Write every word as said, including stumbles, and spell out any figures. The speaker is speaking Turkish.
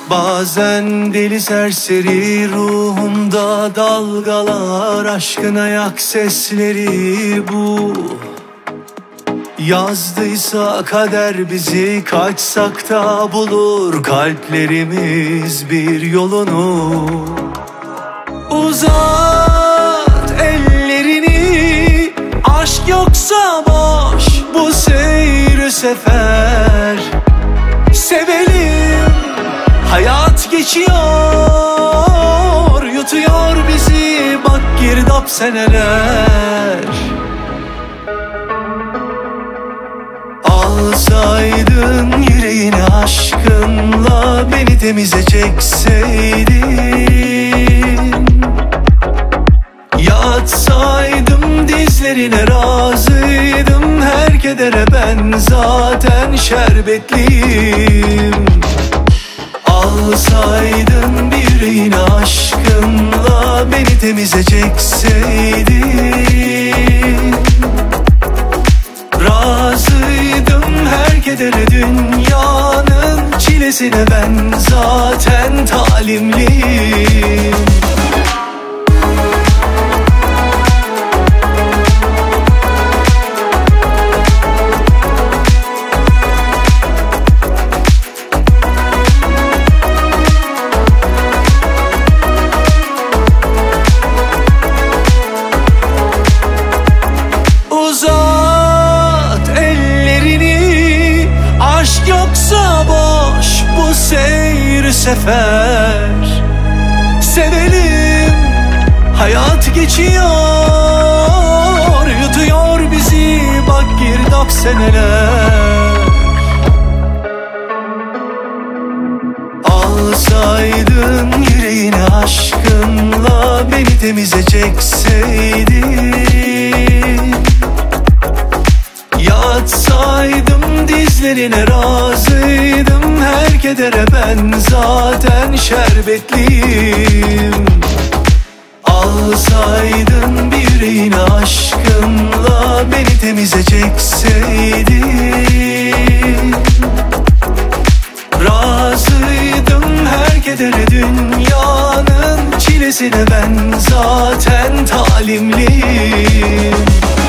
Bazen deli serseri ruhumda dalgalar, aşkın ayak sesleri bu. Yazdıysa kader bizi, kaçsak da bulur kalplerimiz bir yolunu. Uzat ellerini, aşk yoksa boş bu seyir sefer. Sevelim, hayat geçiyor, yutuyor bizi bak girdap seneler. Alsaydın yüreğini aşkınla, beni temize çekseydin. Yatsaydım dizlerine razıydım, her kedere ben zaten şerbetliyim. Alsaydın bir yüreğini aşkınla, beni temize çekseydin. Razıydım her kedere, dünyanın çilesine ben zaten talimliyim. Sefer sevelim, hayat geçiyor, yutuyor bizi bak girdap seneler. Alsaydın yüreğini aşkınla, beni temize çekseydin. Yatsaydım dizlerine razıydım, her kedere ben zaten şerbetliyim. Alsaydın bir yüreğini aşkınla, beni temize çekseydin. Razıydım her kedere, dünyanın çilesine ben zaten talimliyim.